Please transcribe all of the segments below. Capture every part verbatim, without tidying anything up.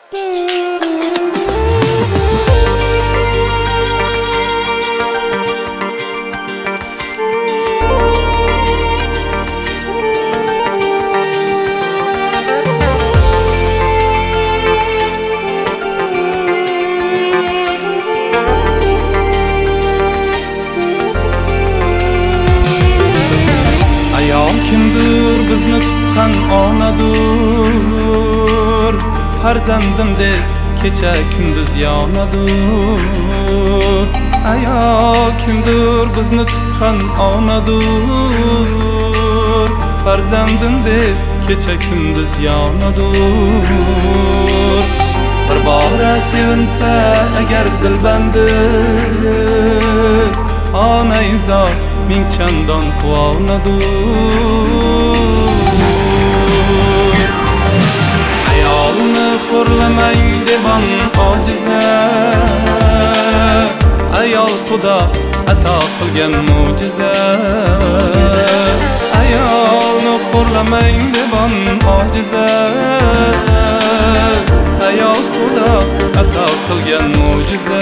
Kimdir bizni tuqqan onadur, farzandim deb kecha kunduz yonadur. Ayol kimdir bizni tuqqan onadur, farzandim deb kecha kunduz yonadur. Bir bora sevinsa agar dilbandi, ona izor ming chandon quvonadur. Ayolni xo'rlamang deban ojiza, ayol Xudo ato qilgan mo'jiza. Ayolni xo'rlamang deban ojiza, ayol Xudo ato qilgan mo'jiza.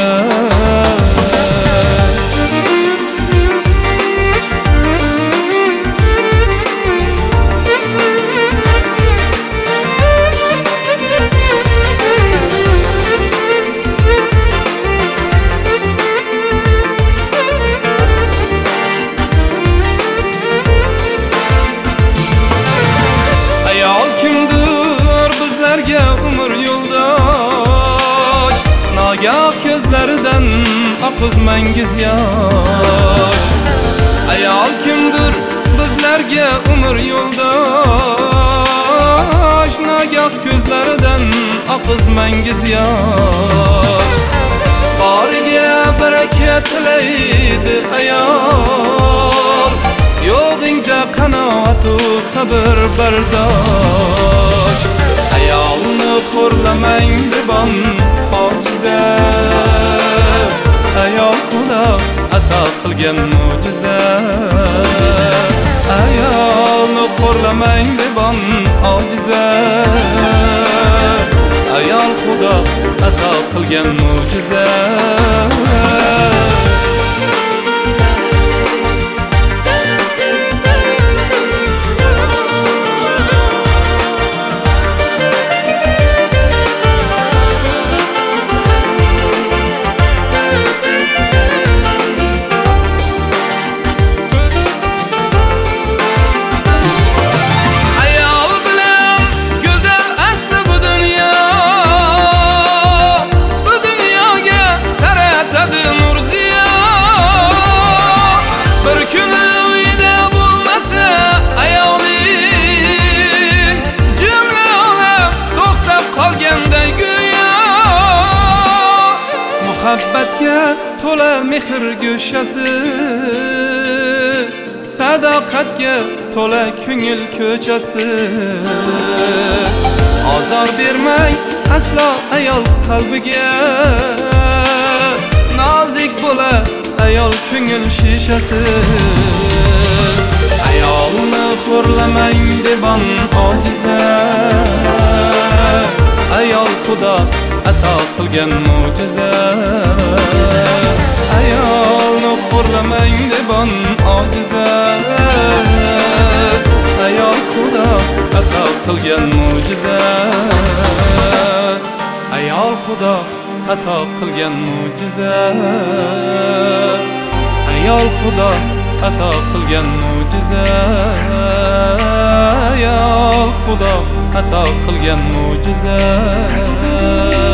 Umr yo'ldosh, nagah ko'zlaridan oquz mangiz yosh. Ayol kimdir bizlarga umr yo'ldosh, nagah ko'zlaridan oquz mangiz yosh. Boriga baraka tilaydi ayol, yo'g'ingda qanoat u sabr bardosh. Ayolni xo'rlamang deban ojiza, ayol Xudo ato qilgan mo'jiza. Ayolni xo'rlamang deban ojiza, ayol Xudo ato qilgan mo'jiza. Muhabbatga to'la mehr go'shasi, sadoqatga to'la ko'ngil ko'chasi. Ozor bermang aslo ayol qalbiga, nozik bo'la ayol ko'ngil shishasi. Ayolni xo'rlamang deban ojiza, ayol Xudo ato qilgan mo'jiza. Ayolni xo'rlamang deban ojiza, ayol Xudo ato qilgan mo'jiza. Ayol Xudo ato qilgan mo'jiza, ayol Xudo ato qilgan mo'jiza. Ayol Xudo ato qilgan mo'jiza.